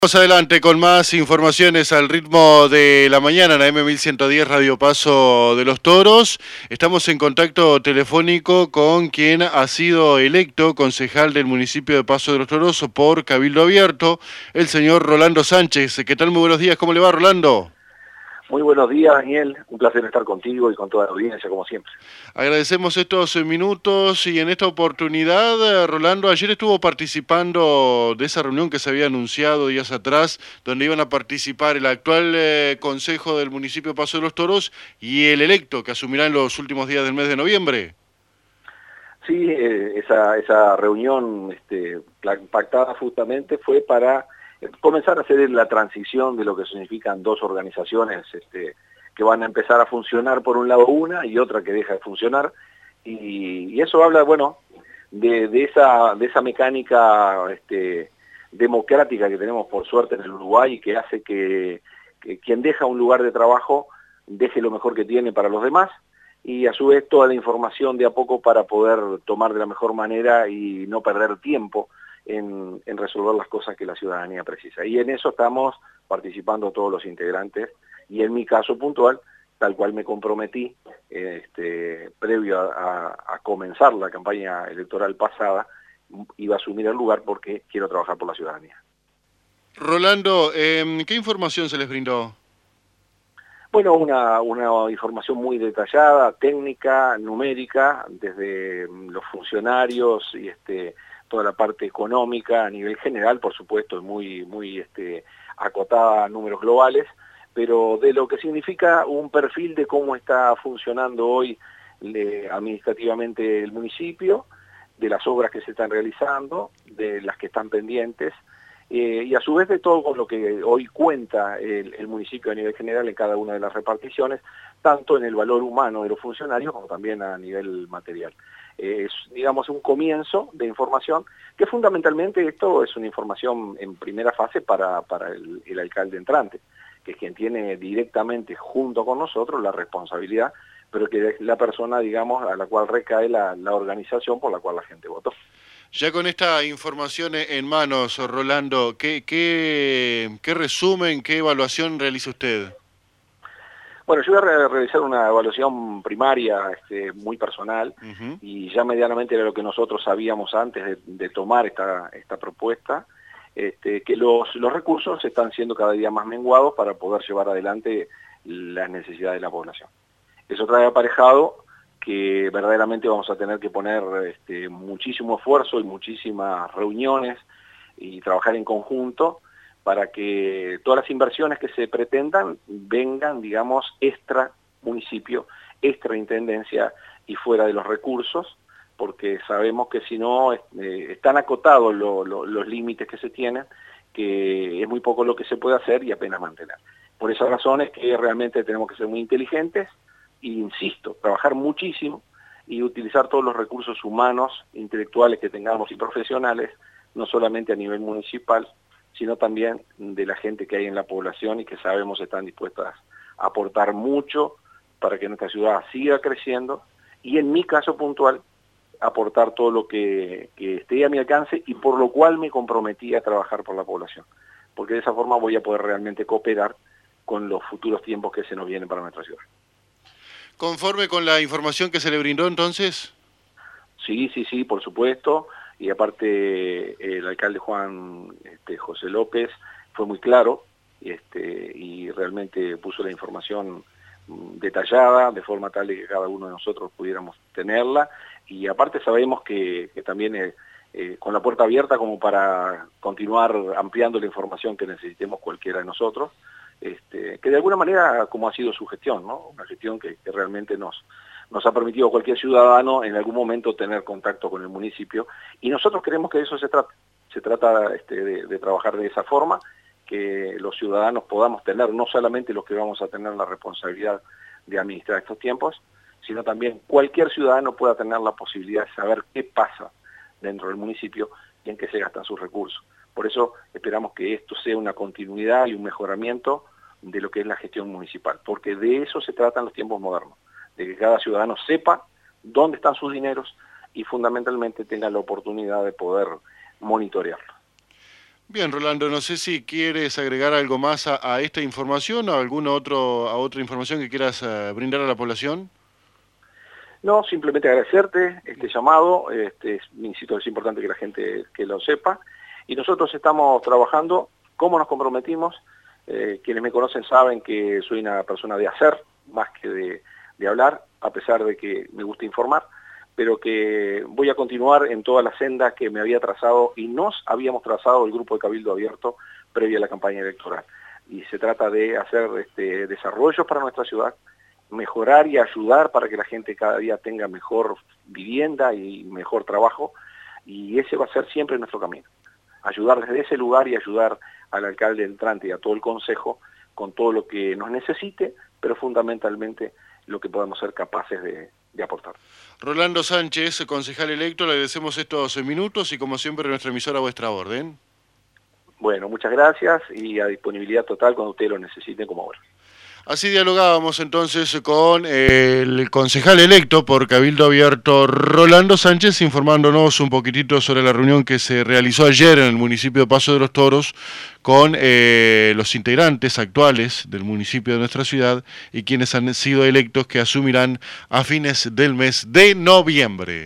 Vamos adelante con más informaciones al ritmo de la mañana en la M1110 Radio Paso de los Toros. Estamos en contacto telefónico con quien ha sido electo concejal del municipio de Paso de los Toros por Cabildo Abierto, el señor Rolando Sánchez. ¿Qué tal? Muy buenos días. ¿Cómo le va, Rolando? Muy buenos días, Daniel. Un placer estar contigo y con toda la audiencia, como siempre. Agradecemos estos minutos y en esta oportunidad, Rolando, ayer estuvo participando de esa reunión que se había anunciado días atrás, donde iban a participar el actual consejo del municipio de Paso de los Toros y el electo que asumirá en los últimos días del mes de noviembre. Sí, esa reunión pactada justamente fue para comenzar a hacer la transición de lo que significan dos organizaciones que van a empezar a funcionar, por un lado una y otra que deja de funcionar, y eso habla, bueno, de esa mecánica democrática que tenemos por suerte en el Uruguay, y que hace que quien deja un lugar de trabajo deje lo mejor que tiene para los demás, y a su vez toda la información de a poco para poder tomar de la mejor manera y no perder tiempo en resolver las cosas que la ciudadanía precisa. Y en eso estamos participando todos los integrantes, y en mi caso puntual, tal cual me comprometí previo a comenzar la campaña electoral pasada, iba a asumir el lugar porque quiero trabajar por la ciudadanía. Rolando, ¿qué información se les brindó? Bueno, una información muy detallada, técnica, numérica, desde los funcionarios y toda la parte económica a nivel general, por supuesto, muy acotada a números globales, pero de lo que significa un perfil de cómo está funcionando hoy administrativamente el municipio, de las obras que se están realizando, de las que están pendientes, y a su vez de todo con lo que hoy cuenta el municipio a nivel general en cada una de las reparticiones, tanto en el valor humano de los funcionarios como también a nivel material. Es, digamos, un comienzo de información que fundamentalmente esto es una información en primera fase para el alcalde entrante, que es quien tiene directamente junto con nosotros la responsabilidad, pero que es la persona, digamos, a la cual recae la organización por la cual la gente votó. Ya con esta información en manos, Rolando, ¿qué resumen, qué evaluación realiza usted? Bueno, yo voy a realizar una evaluación primaria muy personal, y ya medianamente era lo que nosotros sabíamos antes de tomar esta propuesta, que los recursos están siendo cada día más menguados para poder llevar adelante las necesidades de la población. Eso trae aparejado que verdaderamente vamos a tener que poner muchísimo esfuerzo y muchísimas reuniones y trabajar en conjunto para que todas las inversiones que se pretendan vengan, digamos, extra municipio, extra intendencia y fuera de los recursos, porque sabemos que si no están acotados los límites que se tienen, que es muy poco lo que se puede hacer y apenas mantener. Por esas razones que realmente tenemos que ser muy inteligentes e, insisto, trabajar muchísimo y utilizar todos los recursos humanos, intelectuales que tengamos y profesionales, no solamente a nivel municipal, sino también de la gente que hay en la población y que sabemos están dispuestas a aportar mucho para que nuestra ciudad siga creciendo, y en mi caso puntual, aportar todo lo que esté a mi alcance y por lo cual me comprometí a trabajar por la población, porque de esa forma voy a poder realmente cooperar con los futuros tiempos que se nos vienen para nuestra ciudad. ¿Conforme con la información que se le brindó entonces? Sí, por supuesto, y aparte el alcalde José López fue muy claro y realmente puso la información detallada, de forma tal de que cada uno de nosotros pudiéramos tenerla, y aparte sabemos que también con la puerta abierta como para continuar ampliando la información que necesitemos cualquiera de nosotros, que de alguna manera como ha sido su gestión, ¿no? Una gestión que realmente nos ha permitido a cualquier ciudadano en algún momento tener contacto con el municipio, y nosotros creemos que de eso se trata de trabajar de esa forma, que los ciudadanos podamos tener, no solamente los que vamos a tener la responsabilidad de administrar estos tiempos, sino también cualquier ciudadano pueda tener la posibilidad de saber qué pasa dentro del municipio y en qué se gastan sus recursos. Por eso esperamos que esto sea una continuidad y un mejoramiento de lo que es la gestión municipal, porque de eso se tratan los tiempos modernos, de que cada ciudadano sepa dónde están sus dineros y fundamentalmente tenga la oportunidad de poder monitorearlo. Bien, Rolando, no sé si quieres agregar algo más a esta información o a otra información que quieras brindar a la población. No, simplemente agradecerte este llamado, insisto, es importante que la gente que lo sepa, y nosotros estamos trabajando, como nos comprometimos, quienes me conocen saben que soy una persona de hacer, más que de hablar, a pesar de que me gusta informar, pero que voy a continuar en toda la senda que me había trazado y nos habíamos trazado el grupo de Cabildo Abierto previa a la campaña electoral. Y se trata de hacer desarrollos para nuestra ciudad, mejorar y ayudar para que la gente cada día tenga mejor vivienda y mejor trabajo, y ese va a ser siempre nuestro camino. Ayudar desde ese lugar y ayudar al alcalde entrante y a todo el consejo con todo lo que nos necesite, pero fundamentalmente lo que podamos ser capaces de aportar. Rolando Sánchez, concejal electo, le agradecemos estos minutos y como siempre nuestra emisora a vuestra orden. Bueno, muchas gracias y a disponibilidad total cuando ustedes lo necesiten como ahora. Así dialogábamos entonces con el concejal electo por Cabildo Abierto, Rolando Sánchez, informándonos un poquitito sobre la reunión que se realizó ayer en el municipio de Paso de los Toros con los integrantes actuales del municipio de nuestra ciudad y quienes han sido electos que asumirán a fines del mes de noviembre.